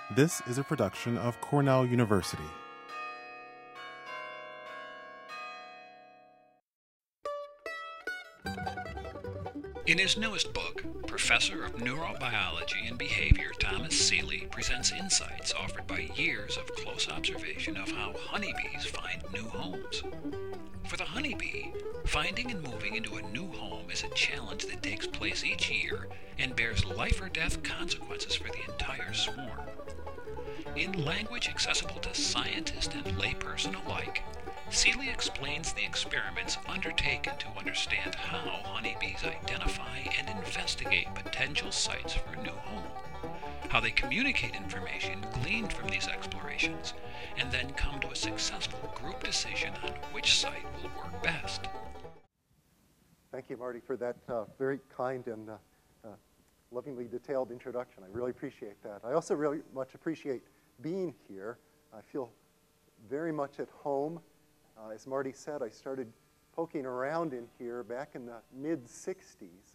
This is a production of Cornell University. In his newest book, Professor of Neurobiology and Behavior Thomas Seeley presents insights offered by years of close observation of how honeybees find new homes. For the honeybee, finding and moving into a new home is a challenge that takes place each year and bears life or death consequences for the entire swarm. In language accessible to scientist and layperson alike, Seeley explains the experiments undertaken to understand how honeybees identify and investigate potential sites for a new home, how they communicate information gleaned from these explorations, and then come to a successful group decision on which site will work best. Thank you, Marty, for that very kind and lovingly detailed introduction. I really appreciate that. I also really much appreciate being here. I feel very much at home. As Marty said, I started poking around in here back in the mid-'60s.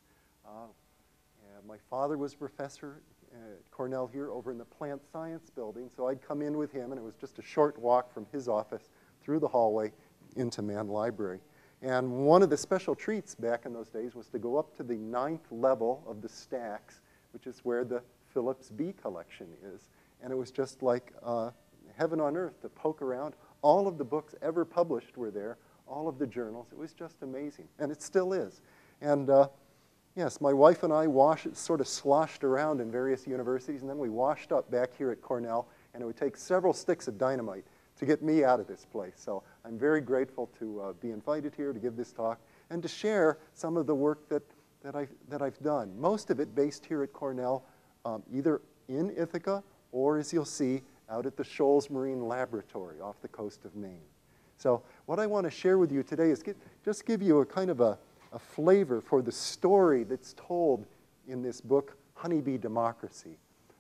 My father was a professor at Cornell here over in the Plant Science Building, so I'd come in with him, and it was just a short walk from his office through the hallway into Mann Library. And one of the special treats back in those days was to go up to the 9th level of the stacks, which is where the Phillips Bee collection is. And it was just like heaven on earth to poke around. All of the books ever published were there, all of the journals. It was just amazing, and it still is. And yes, my wife and I sort of sloshed around in various universities, and then we washed up back here at Cornell, and it would take several sticks of dynamite to get me out of this place. So I'm very grateful to be invited here to give this talk and to share some of the work that I've done. Most of it based here at Cornell, either in Ithaca or, as you'll see, out at the Shoals Marine Laboratory off the coast of Maine. So what I want to share with you today is just give you a kind of a flavor for the story that's told in this book, Honeybee Democracy.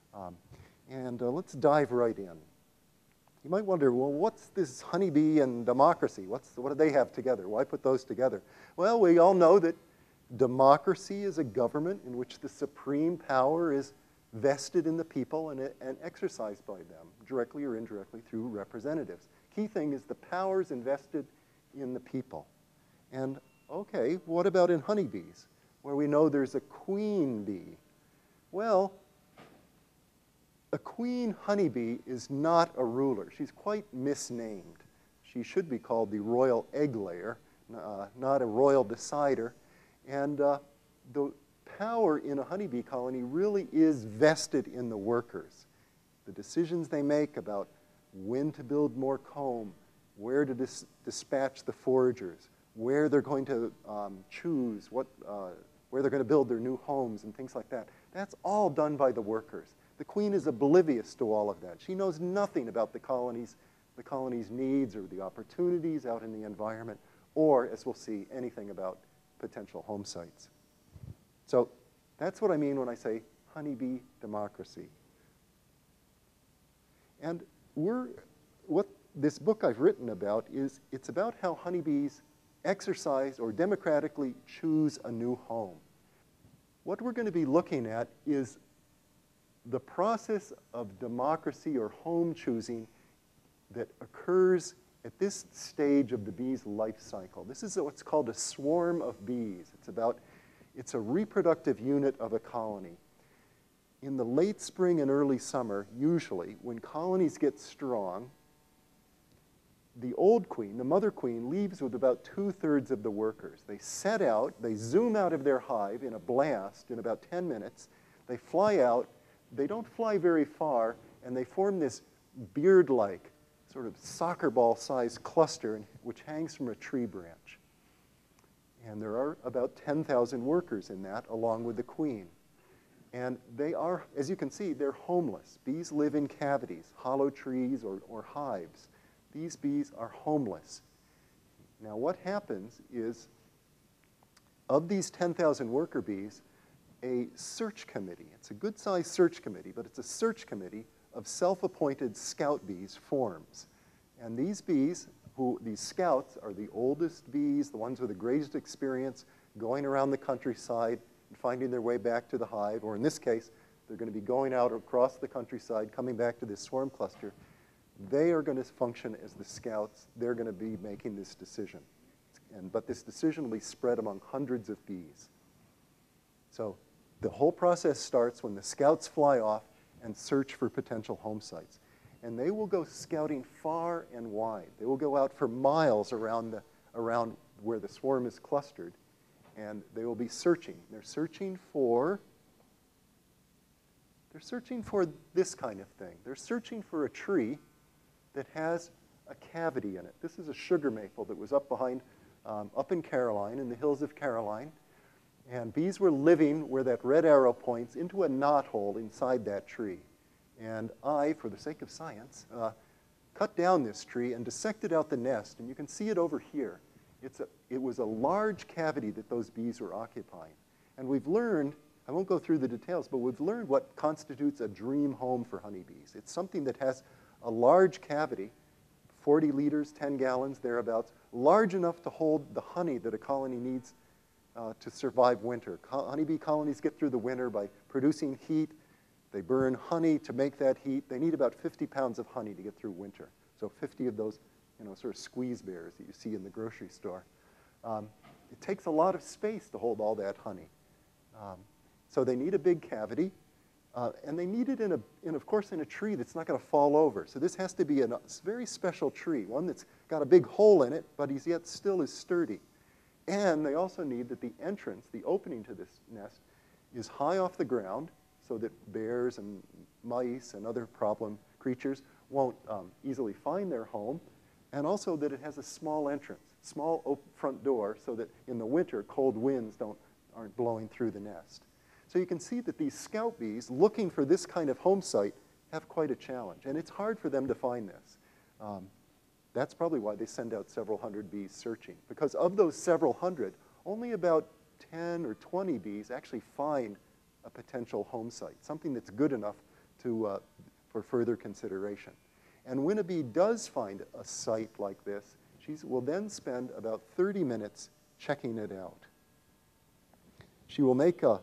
Let's dive right in. You might wonder, well, what's this honeybee and democracy? What do they have together? Why put those together? Well, we all know that democracy is a government in which the supreme power is vested in the people and exercised by them, directly or indirectly through representatives. Key thing is the power's invested in the people. And okay, what about in honeybees, where we know there's a queen bee? Well, a queen honeybee is not a ruler. She's quite misnamed. She should be called the royal egg layer, not a royal decider. And the power in a honeybee colony really is vested in the workers. The decisions they make about when to build more comb, where to dispatch the foragers, where they're going to choose, where they're going to build their new homes and things like that, that's all done by the workers. The queen is oblivious to all of that. She knows nothing about the colony's needs or the opportunities out in the environment, or, as we'll see, anything about potential home sites. So that's what I mean when I say honeybee democracy. And what this book I've written about is, it's about how honeybees exercise or democratically choose a new home. What we're going to be looking at is the process of democracy or home choosing that occurs at this stage of the bee's life cycle. This is what's called a swarm of bees. It's a reproductive unit of a colony. In the late spring and early summer, usually, when colonies get strong, the old queen, the mother queen, leaves with about 2/3 of the workers. They set out, they zoom out of their hive in a blast in about 10 minutes. They fly out. They don't fly very far, and they form this beard-like, sort of soccer ball-sized cluster which hangs from a tree branch. And there are about 10,000 workers in that, along with the queen. And they are, as you can see, they're homeless. Bees live in cavities, hollow trees, or hives. These bees are homeless. Now, what happens is, of these 10,000 worker bees, a search committee, it's a good-sized search committee, but it's a search committee of self-appointed scout bees forms. And these bees, these scouts, are the oldest bees, the ones with the greatest experience going around the countryside and finding their way back to the hive, or in this case, They're going to be going out across the countryside, coming back to this swarm cluster. They are going to function as the scouts. They're going to be making this decision. But this decision will be spread among hundreds of bees. So the whole process starts when the scouts fly off and search for potential home sites. And they will go scouting far and wide. They will go out for miles around where the swarm is clustered, and they will be searching. They're searching for this kind of thing. They're searching for a tree that has a cavity in it. This is a sugar maple that was up in Caroline, in the hills of Caroline. And bees were living where that red arrow points into a knothole inside that tree. And I, for the sake of science, cut down this tree and dissected out the nest. And you can see it over here. It was a large cavity that those bees were occupying. And we've learned, I won't go through the details, but we've learned what constitutes a dream home for honeybees. It's something that has a large cavity, 40 liters, 10 gallons, thereabouts, large enough to hold the honey that a colony needs to survive winter. Honeybee colonies get through the winter by producing heat. They burn honey to make that heat. They need about 50 pounds of honey to get through winter. So 50 of those, sort of squeeze bears that you see in the grocery store. It takes a lot of space to hold all that honey. So they need a big cavity, and they need it of course, in a tree that's not going to fall over. So this has to be a very special tree, one that's got a big hole in it, but yet still is sturdy. And they also need that the entrance, the opening to this nest, is high off the ground so that bears and mice and other problem creatures won't easily find their home, and also that it has a small entrance, small front door, so that in the winter, cold winds aren't blowing through the nest. So you can see that these scout bees, looking for this kind of home site, have quite a challenge. And it's hard for them to find this. That's probably why they send out several hundred bees searching. Because of those several hundred, only about 10 or 20 bees actually find a potential home site, something that's good enough for further consideration. And when a bee does find a site like this, she will then spend about 30 minutes checking it out. She will make a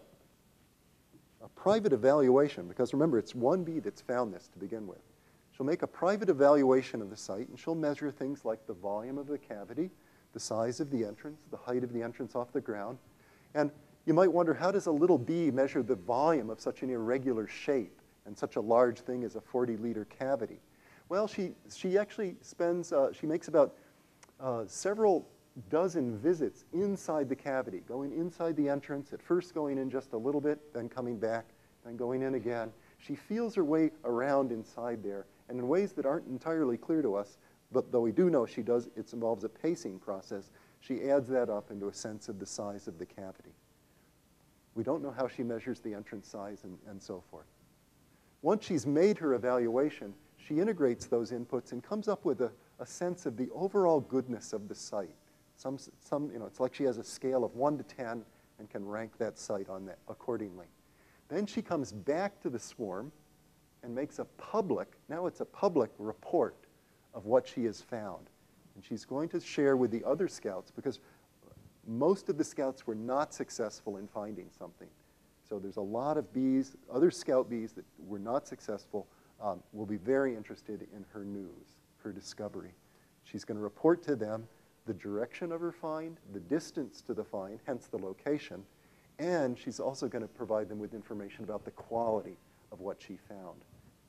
private evaluation, because remember, it's one bee that's found this to begin with. She'll make a private evaluation of the site, and she'll measure things like the volume of the cavity, the size of the entrance, the height of the entrance off the ground. And you might wonder, how does a little bee measure the volume of such an irregular shape and such a large thing as a 40-liter cavity? Well, she actually she makes about several dozen visits inside the cavity, going inside the entrance, at first going in just a little bit, then coming back, then going in again. She feels her way around inside there, and in ways that aren't entirely clear to us, but though we do know she does, it involves a pacing process, she adds that up into a sense of the size of the cavity. We don't know how she measures the entrance size and so forth. Once she's made her evaluation, she integrates those inputs and comes up with a sense of the overall goodness of the site. It's like she has a scale of 1 to 10 and can rank that site on that accordingly. Then she comes back to the swarm and makes now it's a public report of what she has found. And she's going to share with the other scouts, because most of the scouts were not successful in finding something. So there's a lot of bees, other scout bees that were not successful, will be very interested in her news, her discovery. She's going to report to them the direction of her find, the distance to the find, hence the location, and she's also going to provide them with information about the quality of what she found.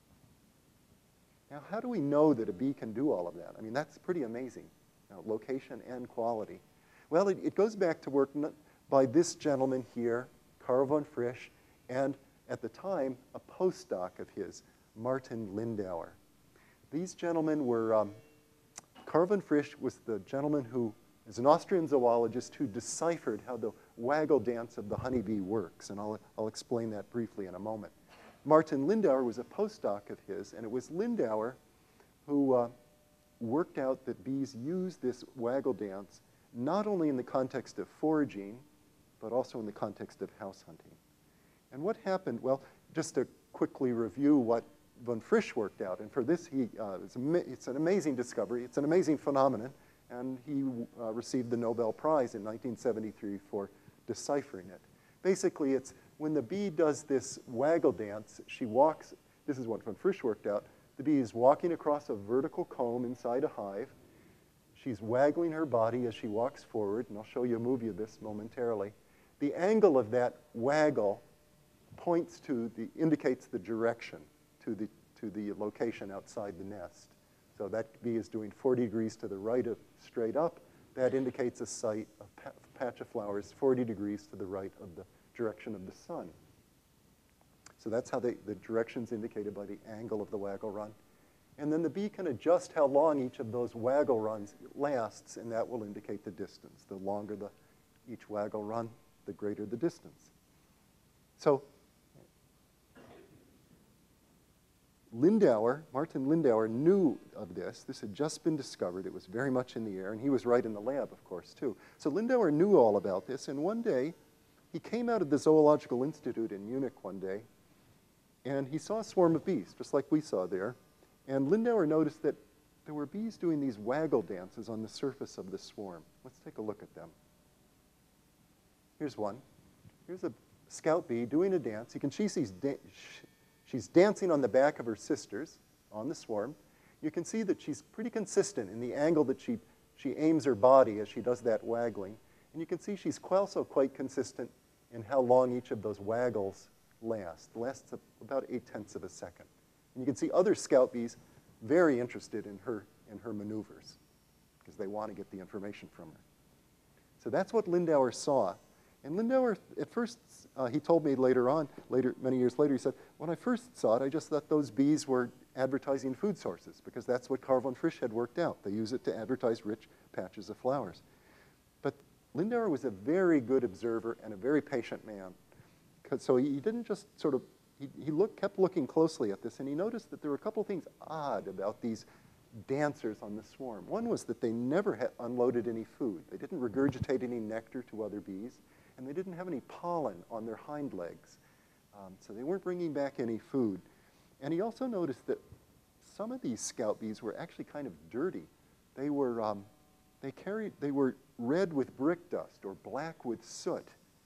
Now, how do we know that a bee can do all of that? I mean, that's pretty amazing, location and quality. Well, it goes back to work by this gentleman here, Karl von Frisch, and at the time, a postdoc of his, Martin Lindauer. These gentlemen were, Karl von Frisch was the gentleman who is an Austrian zoologist who deciphered how the waggle dance of the honeybee works, and I'll explain that briefly in a moment. Martin Lindauer was a postdoc of his, and it was Lindauer who worked out that bees use this waggle dance not only in the context of foraging, but also in the context of house hunting. And what happened? Well, just to quickly review what von Frisch worked out, and for this, it's an amazing discovery, it's an amazing phenomenon, and he received the Nobel Prize in 1973 for deciphering it. Basically, it's when the bee does this waggle dance, she walks, this is what von Frisch worked out, the bee is walking across a vertical comb inside a hive. She's waggling her body as she walks forward, and I'll show you a movie of this momentarily. The angle of that waggle indicates the direction to the location outside the nest. So that bee is doing 40 degrees to the right of straight up. That indicates a site, a patch of flowers 40 degrees to the right of the direction of the sun. So that's how the direction's indicated by the angle of the waggle run. And then the bee can adjust how long each of those waggle runs lasts, and that will indicate the distance. The longer each waggle run, the greater the distance. So Martin Lindauer knew of this. This had just been discovered. It was very much in the air, and he was right in the lab, of course, too. So Lindauer knew all about this, and one day, he came out of the Zoological Institute in Munich one day, and he saw a swarm of bees, just like we saw there. And Lindauer noticed that there were bees doing these waggle dances on the surface of the swarm. Let's take a look at them. Here's one. Here's a scout bee doing a dance. You can see she's dancing on the back of her sisters on the swarm. You can see that she's pretty consistent in the angle that she aims her body as she does that waggling. And you can see she's also quite consistent in how long each of those waggles lasts about 0.8 of a second. And you can see other scout bees very interested in her maneuvers because they want to get the information from her. So that's what Lindauer saw. And Lindauer, at first, he told me many years later, he said, when I first saw it, I just thought those bees were advertising food sources because that's what Carl von Frisch had worked out. They use it to advertise rich patches of flowers. But Lindauer was a very good observer and a very patient man. So he didn't just sort of, he kept looking closely at this, and he noticed that there were a couple of things odd about these dancers on the swarm. One was that they never unloaded any food. They didn't regurgitate any nectar to other bees, and they didn't have any pollen on their hind legs. So they weren't bringing back any food. And he also noticed that some of these scout bees were actually kind of dirty. They were red with brick dust or black with soot.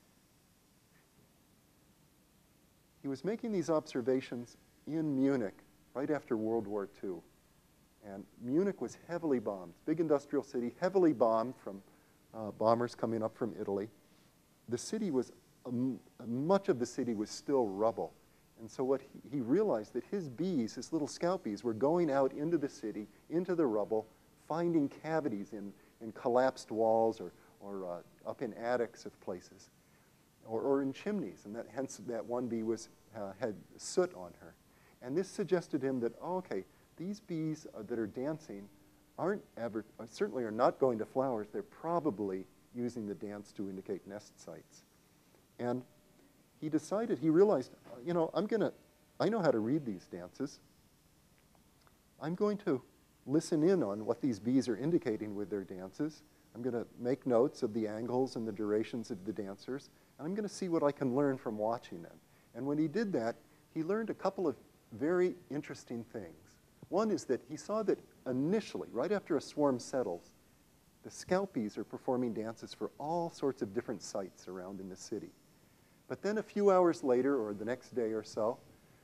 He was making these observations in Munich right after World War II. And Munich was heavily bombed, big industrial city, heavily bombed from bombers coming up from Italy. The city was, much of the city was still rubble. And so what he realized that his bees, his little scout bees, were going out into the city, into the rubble, finding cavities in collapsed walls or up in attics of places, or in chimneys, and hence that one bee had soot on her. And this suggested to him that, oh, okay, these bees that are dancing certainly are not going to flowers. They're probably using the dance to indicate nest sites. And he realized, I know how to read these dances. I'm going to listen in on what these bees are indicating with their dances. I'm going to make notes of the angles and the durations of the dancers, and I'm going to see what I can learn from watching them. And when he did that, he learned a couple of very interesting things. One is that he saw that initially, right after a swarm settles, the scout bees are performing dances for all sorts of different sites around in the city. But then a few hours later, or the next day or so,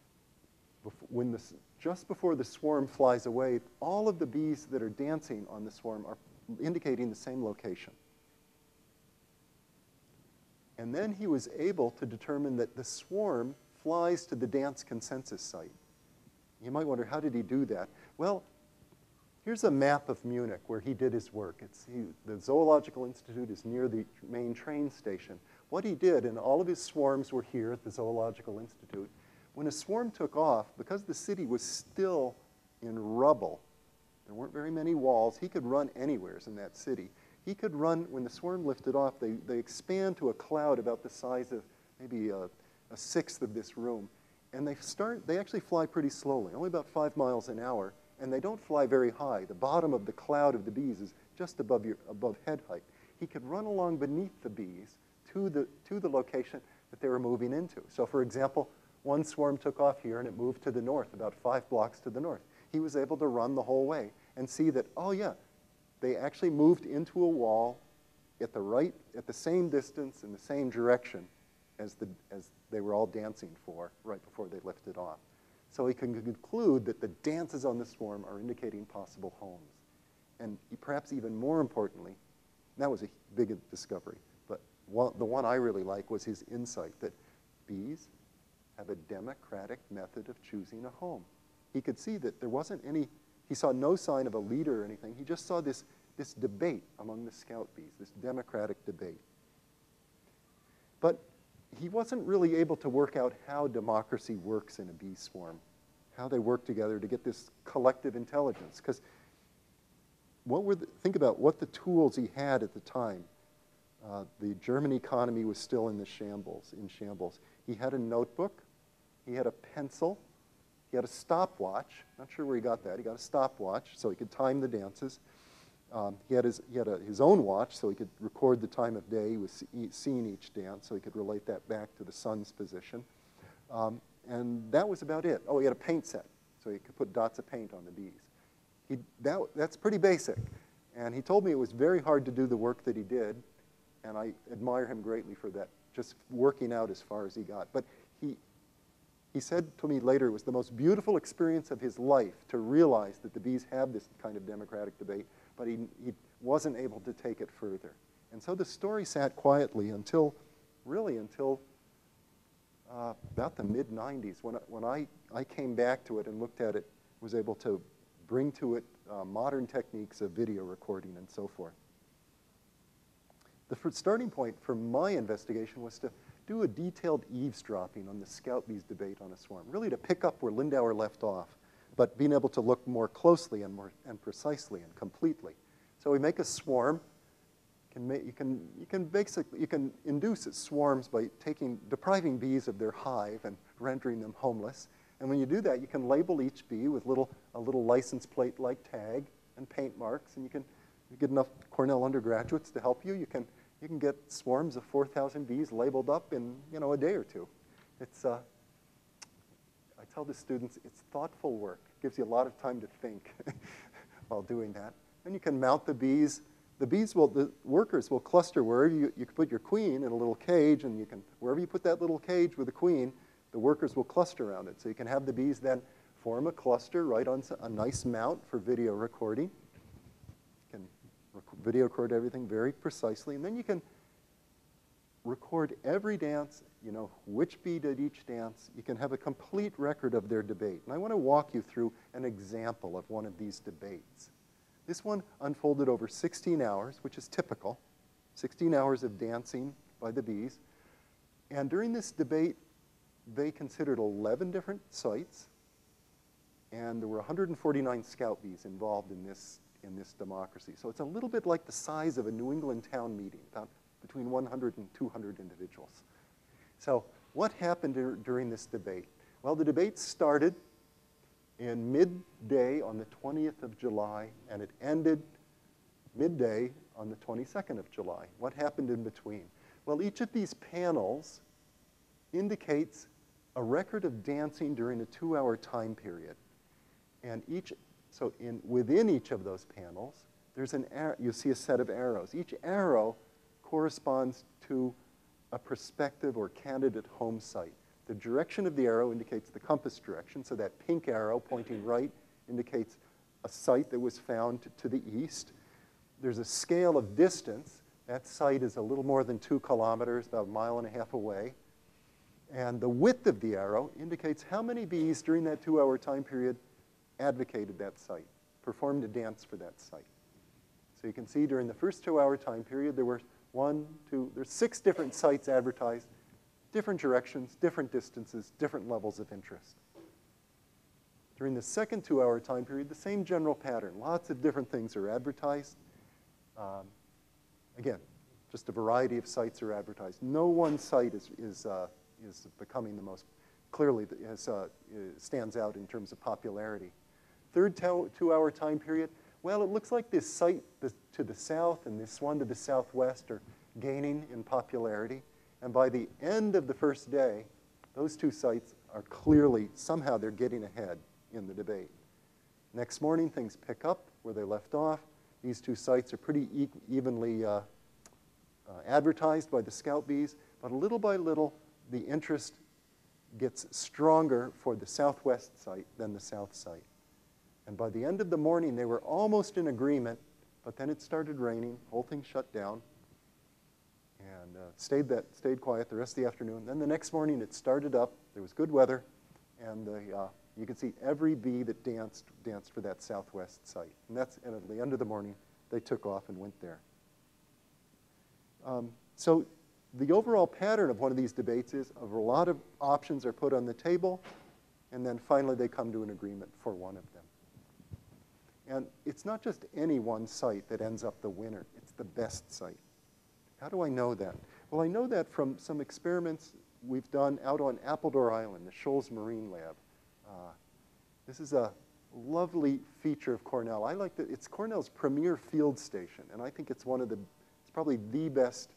just before the swarm flies away, all of the bees that are dancing on the swarm are indicating the same location. And then he was able to determine that the swarm flies to the dance consensus site. You might wonder, how did he do that? Well, here's a map of Munich where he did his work. The Zoological Institute is near the main train station. What he did, and all of his swarms were here at the Zoological Institute, when a swarm took off, because the city was still in rubble, there weren't very many walls, he could run anywhere in that city. He could run, when the swarm lifted off, they expand to a cloud about the size of maybe a sixth of this room. And they actually fly pretty slowly, only about 5 miles an hour, and they don't fly very high. The bottom of the cloud of the bees is just above head height. He could run along beneath the bees to the location that they were moving into. So for example, one swarm took off here and it moved to the north, about 5 blocks to the north. He was able to run the whole way and see that, oh yeah, they actually moved into a wall at the same distance in the same direction as they were all dancing for right before they lifted off. So he can conclude that the dances on the swarm are indicating possible homes. And perhaps even more importantly, that was a big discovery, but the one I really like was his insight that bees have a democratic method of choosing a home. He could see that there wasn't any, he saw no sign of a leader or anything. He just saw this debate among the scout bees, this democratic debate. But he wasn't really able to work out how democracy works in a bee swarm, how they work together to get this collective intelligence. Because think about what the tools he had at the time. The German economy was still in shambles. He had a notebook, he had a pencil, he had a stopwatch. Not sure where he got that. He got a stopwatch so he could time the dances. He had his own watch so he could record the time of day he was seeing each dance, so he could relate that back to the sun's position. And that was about it. Oh, he had a paint set, so he could put dots of paint on the bees. That's pretty basic. And he told me it was very hard to do the work that he did, and I admire him greatly for that, just working out as far as he got. But he said to me later it was the most beautiful experience of his life to realize that the bees have this kind of democratic debate, but he wasn't able to take it further. And so the story sat quietly until about the mid-90s, when I came back to it and looked at it, was able to bring to it modern techniques of video recording and so forth. The starting point for my investigation was to do a detailed eavesdropping on the scout bees debate on a swarm, really to pick up where Lindauer left off, but being able to look more closely and precisely and completely. So we make a swarm. You can induce swarms by depriving bees of their hive and rendering them homeless. And when you do that, you can label each bee with a little license plate-like tag and paint marks, and you get enough Cornell undergraduates to help you. You can get swarms of 4,000 bees labeled up in a day or two. I tell the students it's thoughtful work. It gives you a lot of time to think while doing that. And you can mount the bees. The workers will cluster wherever you can put your queen in a little cage, and wherever you put that little cage with the queen, the workers will cluster around it. So you can have the bees then form a cluster right on a nice mount for video recording. You can video record everything very precisely, and then you can record every dance, which bee did each dance. You can have a complete record of their debate. And I want to walk you through an example of one of these debates. This one unfolded over 16 hours, which is typical, 16 hours of dancing by the bees. And during this debate, they considered 11 different sites, and there were 149 scout bees involved in this democracy. So it's a little bit like the size of a New England town meeting, about between 100 and 200 individuals. So what happened during this debate? Well, the debate started in midday on the 20th of July, and it ended midday on the 22nd of July. What happened in between? Well, each of these panels indicates a record of dancing during a 2-hour time period. And within each of those panels, there's you see a set of arrows. Each arrow corresponds to a prospective or candidate home site. The direction of the arrow indicates the compass direction, so that pink arrow pointing right indicates a site that was found to the east. There's a scale of distance. That site is a little more than 2 kilometers, about 1.5 miles away. And the width of the arrow indicates how many bees during that 2-hour time period advocated that site, performed a dance for that site. So you can see during the first 2-hour time period, there were there's 6 different sites advertised, different directions, different distances, different levels of interest. During the second 2-hour time period, the same general pattern. Lots of different things are advertised. Again, just a variety of sites are advertised. No one site is becoming the most clearly stands out in terms of popularity. Third 2-hour time period, well, it looks like this site to the south and this one to the southwest are gaining in popularity. And by the end of the first day, those 2 sites are clearly, somehow they're getting ahead in the debate. Next morning, things pick up where they left off. These 2 sites are pretty evenly advertised by the scout bees, but little by little, the interest gets stronger for the southwest site than the south site. And by the end of the morning, they were almost in agreement, but then it started raining, whole thing shut down, and stayed quiet the rest of the afternoon. Then the next morning, it started up. There was good weather, and you could see every bee that danced for that southwest site. And at the end of the morning, they took off and went there. So the overall pattern of one of these debates is a lot of options are put on the table, and then finally they come to an agreement for one of them. And it's not just any one site that ends up the winner. It's the best site. How do I know that? Well, I know that from some experiments we've done out on Appledore Island, the Shoals Marine Lab. This is a lovely feature of Cornell. I like that it's Cornell's premier field station, and I think it's it's probably the best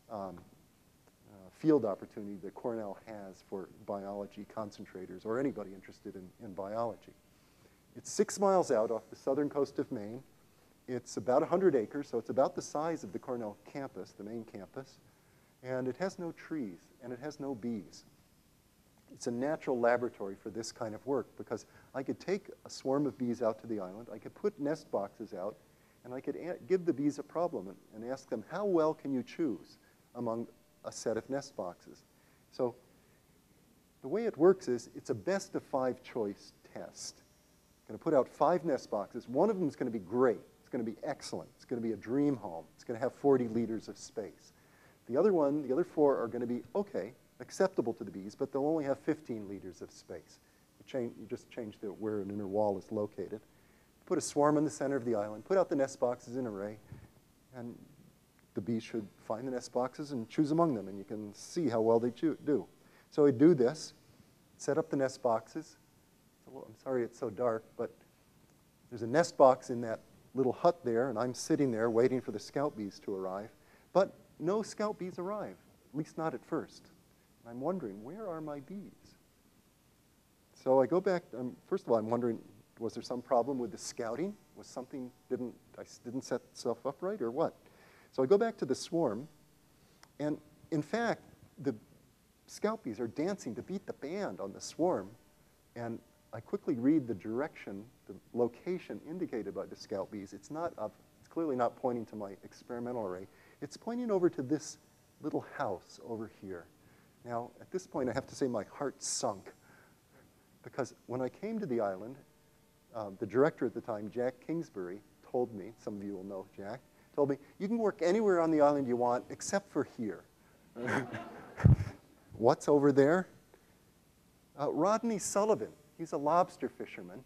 field opportunity that Cornell has for biology concentrators or anybody interested in biology. It's 6 miles out off the southern coast of Maine. It's about 100 acres, so it's about the size of the Cornell campus, the main campus. And it has no trees, and it has no bees. It's a natural laboratory for this kind of work because I could take a swarm of bees out to the island, I could put nest boxes out, and I could give the bees a problem and ask them, how well can you choose among a set of nest boxes? So the way it works is it's a best of 5 choice test. I'm going to put out 5 nest boxes. One of them is going to be great. It's going to be excellent. It's going to be a dream home. It's going to have 40 liters of space. The other 4 are going to be okay, acceptable to the bees, but they'll only have 15 liters of space. You just change where an inner wall is located. Put a swarm in the center of the island, put out the nest boxes in array, and the bees should find the nest boxes and choose among them, and you can see how well they do. So we do this, set up the nest boxes. I'm sorry it's so dark, but there's a nest box in that little hut there, and I'm sitting there waiting for the scout bees to arrive. But no scout bees arrive, at least not at first. I'm wondering, where are my bees? So I go back, first of all, I'm wondering, was there some problem with the scouting? Was something, I didn't set itself up right, or what? So I go back to the swarm, and in fact, the scout bees are dancing to beat the band on the swarm, and I quickly read the direction, the location indicated by the scout bees. It's clearly not pointing to my experimental array. It's pointing over to this little house over here. Now, at this point, I have to say my heart sunk, because when I came to the island, the director at the time, Jack Kingsbury, told me, some of you will know Jack, told me, you can work anywhere on the island you want except for here. What's over there? Rodney Sullivan. He's a lobster fisherman,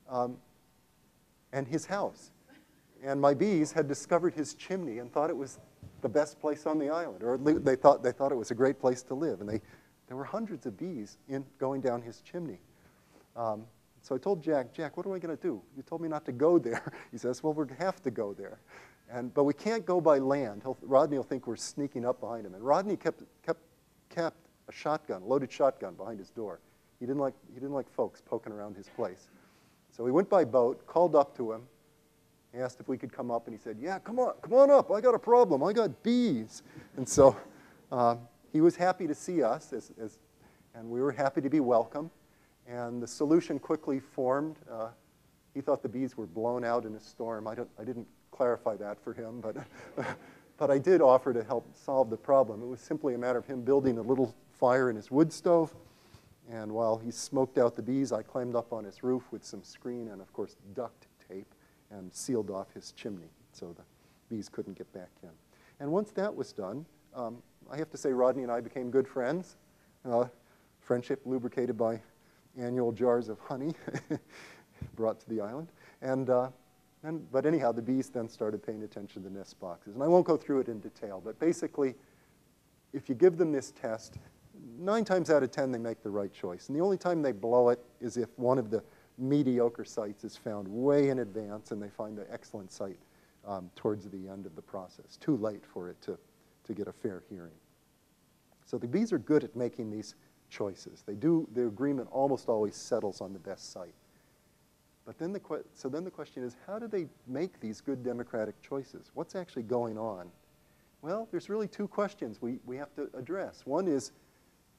and his house. And my bees had discovered his chimney and thought it was the best place on the island, or at least they thought it was a great place to live. And there were hundreds of bees going down his chimney. So I told Jack, what am I going to do? You told me not to go there. He says, well, we have to go there. But we can't go by land. Rodney will think we're sneaking up behind him. And Rodney kept a shotgun, a loaded shotgun behind his door. He didn't like folks poking around his place. So we went by boat, called up to him. He asked if we could come up, and he said, yeah, come on up. I got a problem. I got bees. And so he was happy to see us, and we were happy to be welcome. And the solution quickly formed. He thought the bees were blown out in a storm. I didn't clarify that for him, but I did offer to help solve the problem. It was simply a matter of him building a little fire in his wood stove. And while he smoked out the bees, I climbed up on his roof with some screen and, of course, duct tape and sealed off his chimney so the bees couldn't get back in. And once that was done, I have to say Rodney and I became good friends. Friendship lubricated by annual jars of honey brought to the island. But anyhow, the bees then started paying attention to the nest boxes. And I won't go through it in detail, but basically, if you give them this test, 9 times out of 10, they make the right choice. And the only time they blow it is if one of the mediocre sites is found way in advance and they find the excellent site towards the end of the process. Too late for it to get a fair hearing. So the bees are good at making these choices. The agreement almost always settles on the best site. But then the question is, how do they make these good democratic choices? What's actually going on? Well, there's really 2 questions we have to address. One is,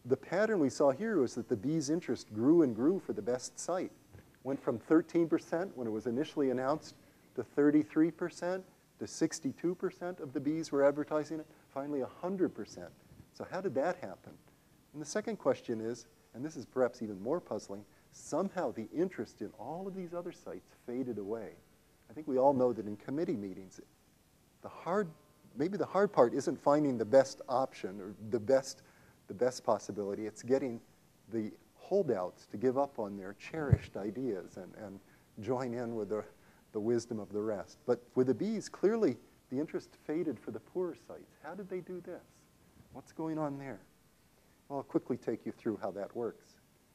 the pattern we saw here was that the bees' interest grew and grew for the best site. Went from 13% when it was initially announced to 33%, to 62% of the bees were advertising it, finally 100%. So how did that happen? And the second question is, and this is perhaps even more puzzling, somehow the interest in all of these other sites faded away. I think we all know that in committee meetings, maybe the hard part isn't finding the best option or the best possibility. It's getting the holdouts to give up on their cherished ideas and join in with the wisdom of the rest. But with the bees, clearly the interest faded for the poorer sites. How did they do this? What's going on there? Well, I'll quickly take you through how that works.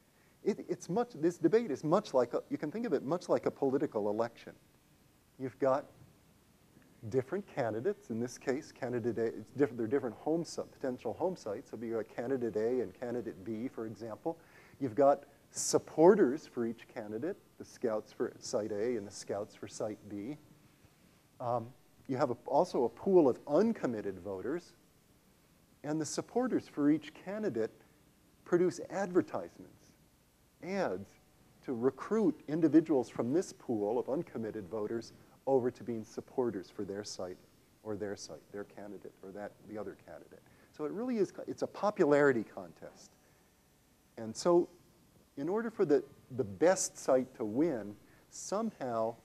This debate is much like, you can think of it much like a political election. You've got different candidates. In this case, candidate A, there are different potential home sites. So you've got candidate A and candidate B, for example. You've got supporters for each candidate, the scouts for site A and the scouts for site B. You have also a pool of uncommitted voters. And the supporters for each candidate produce advertisements, ads, to recruit individuals from this pool of uncommitted voters over to being supporters for their site, their candidate, or the other candidate. So it really is, it's a popularity contest. And so in order for the best site to win, somehow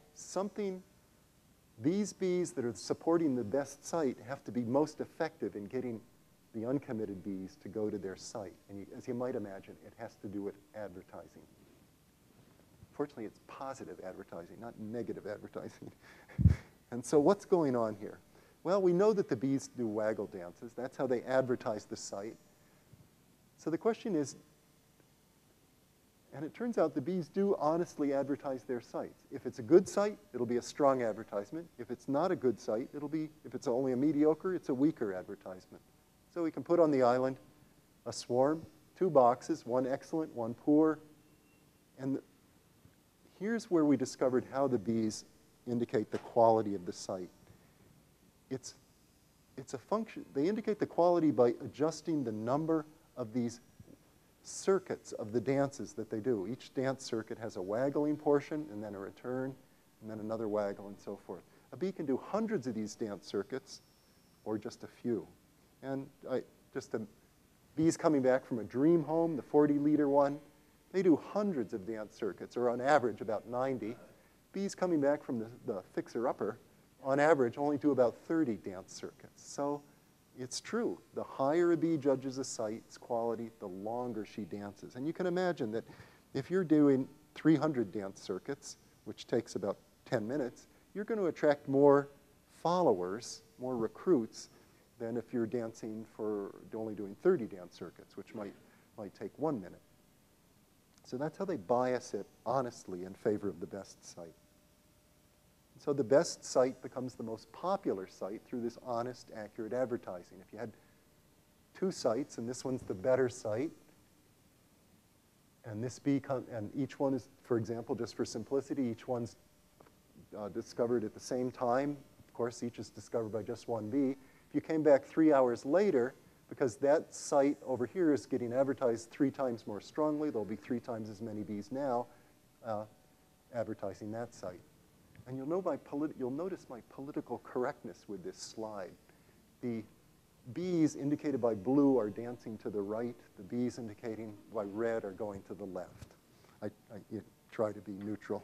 these bees that are supporting the best site have to be most effective in getting the uncommitted bees to go to their site. And as you might imagine, it has to do with advertising. Fortunately, it's positive advertising, not negative advertising. And so what's going on here? Well, we know that the bees do waggle dances. That's how they advertise the site. So the question is, and it turns out the bees do honestly advertise their sites. If it's a good site, it'll be a strong advertisement. If it's not a good site, if it's only a mediocre, it's a weaker advertisement. So we can put on the island a swarm, 2 boxes, one excellent, one poor. And here's where we discovered how the bees indicate the quality of the site. It's a function. They indicate the quality by adjusting the number of these circuits of the dances that they do. Each dance circuit has a waggling portion, and then a return, and then another waggle, and so forth. A bee can do hundreds of these dance circuits, or just a few. And bees coming back from a dream home, the 40-liter one, they do hundreds of dance circuits, or on average about 90. Bees coming back from the fixer-upper, on average, only do about 30 dance circuits. So it's true. The higher a bee judges a site's quality, the longer she dances. And you can imagine that if you're doing 300 dance circuits, which takes about 10 minutes, you're going to attract more followers, more recruits, than if you're dancing for only doing 30 dance circuits, which might take 1 minute. So that's how they bias it honestly in favor of the best site. So the best site becomes the most popular site through this honest, accurate advertising. If you had 2 sites, and this one's the better site, and and each one is, for example, just for simplicity, each one's discovered at the same time. Of course, each is discovered by just one bee. If you came back 3 hours later, because that site over here is getting advertised 3 times more strongly, there'll be 3 times as many bees now advertising that site. And you'll notice my political correctness with this slide. The bees indicated by blue are dancing to the right. The bees indicating by red are going to the left. I try to be neutral.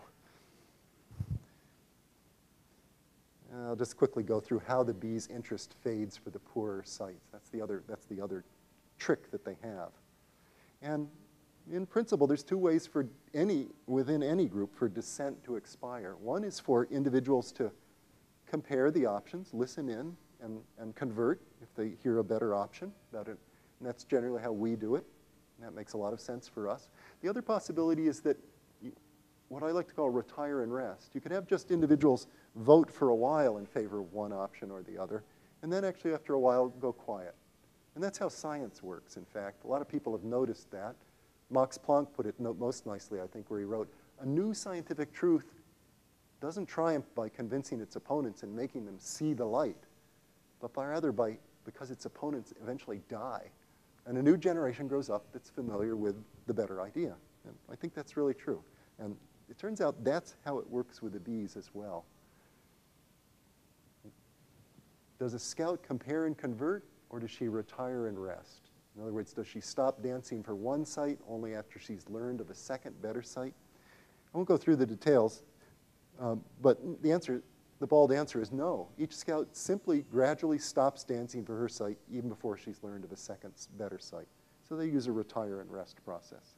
I'll just quickly go through how the bees' interest fades for the poorer sites. That's the other trick that they have. And in principle, there's 2 ways within any group for dissent to expire. One is for individuals to compare the options, listen in, and convert if they hear a better option about it. And that's generally how we do it. And that makes a lot of sense for us. The other possibility is that what I like to call retire and rest. You could have just individuals vote for a while in favor of one option or the other, and then actually after a while go quiet. And that's how science works, in fact. A lot of people have noticed that. Max Planck put it most nicely, I think, where he wrote, a new scientific truth doesn't triumph by convincing its opponents and making them see the light, but rather because its opponents eventually die. And a new generation grows up that's familiar with the better idea. And I think that's really true. And it turns out that's how it works with the bees as well. Does a scout compare and convert, or does she retire and rest? In other words, does she stop dancing for one site only after she's learned of a second, better site? I won't go through the details, but the bald answer is no. Each scout simply gradually stops dancing for her site even before she's learned of a second, better site. So they use a retire and rest process.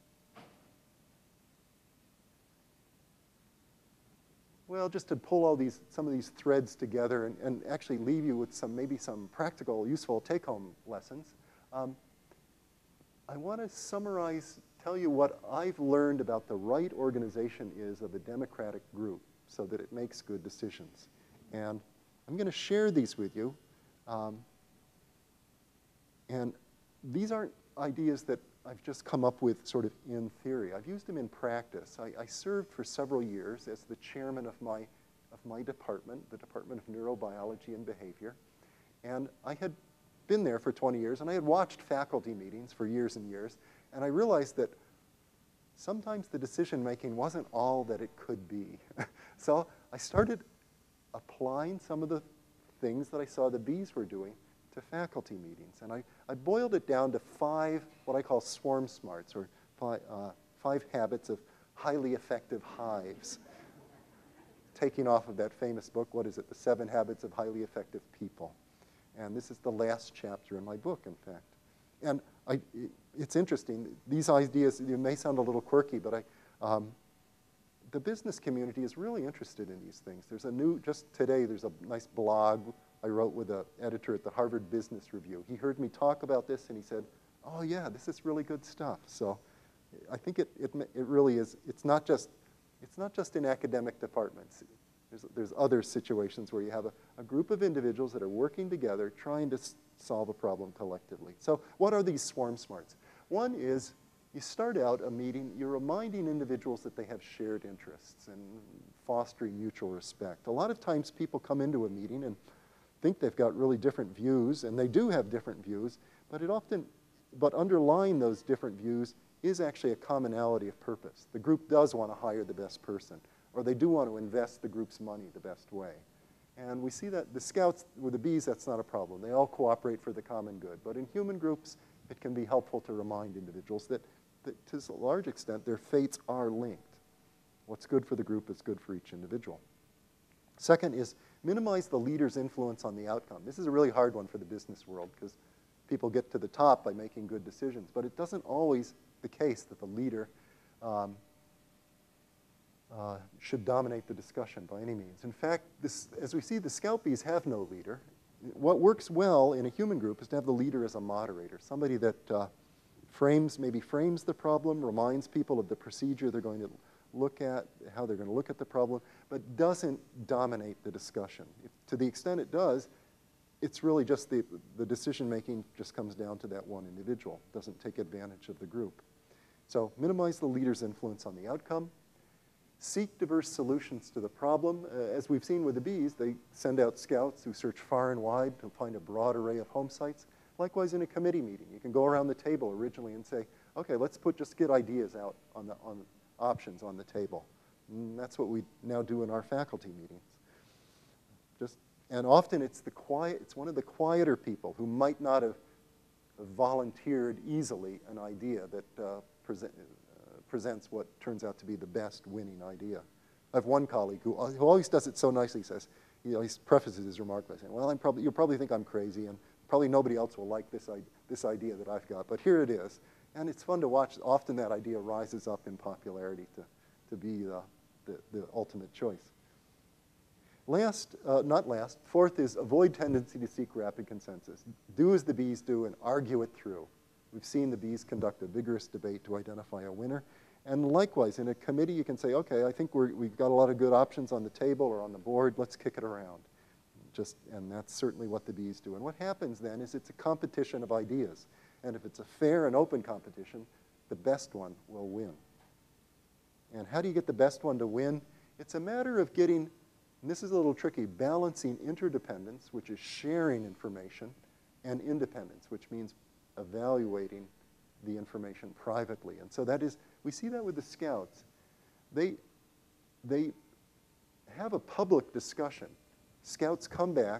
Well, just to pull some of these threads together and actually leave you with maybe some practical, useful take-home lessons, I want to summarize, tell you what I've learned about the right organization is of a democratic group so that it makes good decisions. And I'm going to share these with you. And these aren't ideas that I've just come up with sort of in theory. I've used them in practice. I served for several years as the chairman of my department, the Department of Neurobiology and Behavior. And I had been there for 20 years, and I had watched faculty meetings for years and years, and I realized that sometimes the decision-making wasn't all that it could be. So I started applying some of the things that I saw the bees were doing to faculty meetings. And I boiled it down to 5, what I call swarm smarts, or 5 habits of highly effective hives. Taking off of that famous book, what is it, The 7 Habits of Highly Effective People. And this is the last chapter in my book, in fact. And it's interesting. These ideas, they may sound a little quirky, but the business community is really interested in these things. There's just today, there's a nice blog I wrote with an editor at the Harvard Business Review. He heard me talk about this, and he said, oh, yeah, this is really good stuff. So I think it really is. It's not just in academic departments. There's other situations where you have a group of individuals that are working together trying to solve a problem collectively. So what are these swarm smarts? One is you start out a meeting, you're reminding individuals that they have shared interests and fostering mutual respect. A lot of times people come into a meeting and think they've got really different views, and they do have different views, but underlying those different views is actually a commonality of purpose. The group does want to hire the best person, or they do want to invest the group's money the best way. And we see that the scouts with the bees, that's not a problem. They all cooperate for the common good. But in human groups, it can be helpful to remind individuals that to a large extent, their fates are linked. What's good for the group is good for each individual. Second is minimize the leader's influence on the outcome. This is a really hard one for the business world because people get to the top by making good decisions. But it doesn't always the case that the leader should dominate the discussion by any means. In fact, as we see, the scout bees have no leader. What works well in a human group is to have the leader as a moderator, somebody that maybe frames the problem, reminds people of the procedure they're going to look at, how they're going to look at the problem, but doesn't dominate the discussion. To the extent it does, it's really just the decision-making just comes down to that one individual, doesn't take advantage of the group. So minimize the leader's influence on the outcome. Seek diverse solutions to the problem. As we've seen with the bees, they send out scouts who search far and wide to find a broad array of home sites. Likewise, in a committee meeting, you can go around the table originally and say, okay, let's just get ideas out on options on the table. And that's what we now do in our faculty meetings. And often it's one of the quieter people who might not have volunteered easily an idea that presents what turns out to be the best winning idea. I have one colleague who always does it so nicely. He says, he prefaces his remark by saying, well, you'll probably think I'm crazy, and probably nobody else will like this idea that I've got, but here it is. And it's fun to watch. Often that idea rises up in popularity to be the ultimate choice. Fourth is avoid tendency to seek rapid consensus. Do as the bees do and argue it through. We've seen the bees conduct a vigorous debate to identify a winner. And likewise, in a committee, you can say, okay, I think we've got a lot of good options on the table or on the board. Let's kick it around. And that's certainly what the bees do. And what happens then is it's a competition of ideas. And if it's a fair and open competition, the best one will win. And how do you get the best one to win? It's a matter of getting, and this is a little tricky, balancing interdependence, which is sharing information, and independence, which means evaluating the information privately. And so that is, we see that with the Scouts. They have a public discussion. Scouts come back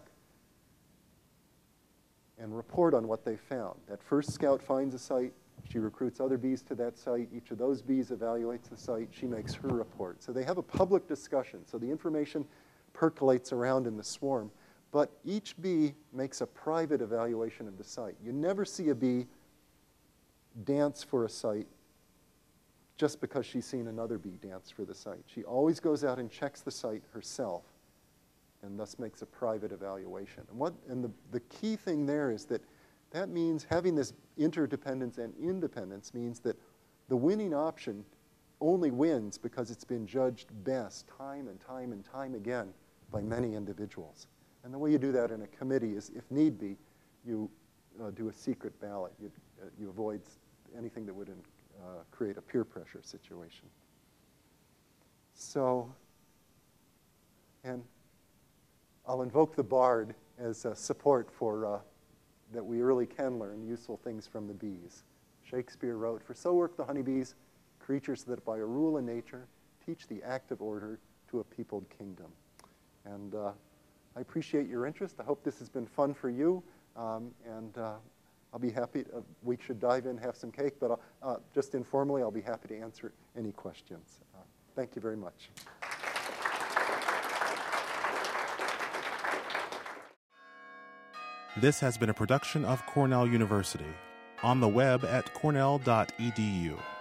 and report on what they found. That first scout finds a site, she recruits other bees to that site, each of those bees evaluates the site, she makes her report. So they have a public discussion, so the information percolates around in the swarm, but each bee makes a private evaluation of the site. You never see a bee dance for a site just because she's seen another bee dance for the site. She always goes out and checks the site herself, and thus makes a private evaluation. And the key thing there is that means having this interdependence and independence means that the winning option only wins because it's been judged best time and time and time again by many individuals. And the way you do that in a committee is, if need be, you do a secret ballot. You avoid anything that would create a peer pressure situation. So, and I'll invoke the bard as support for that we really can learn useful things from the bees. Shakespeare wrote, "For so work the honeybees, creatures that by a rule in nature teach the active order to a peopled kingdom." And I appreciate your interest. I hope this has been fun for you. And I'll be happy, we should dive in, have some cake, but just informally, I'll be happy to answer any questions. Thank you very much. This has been a production of Cornell University. On the web at cornell.edu.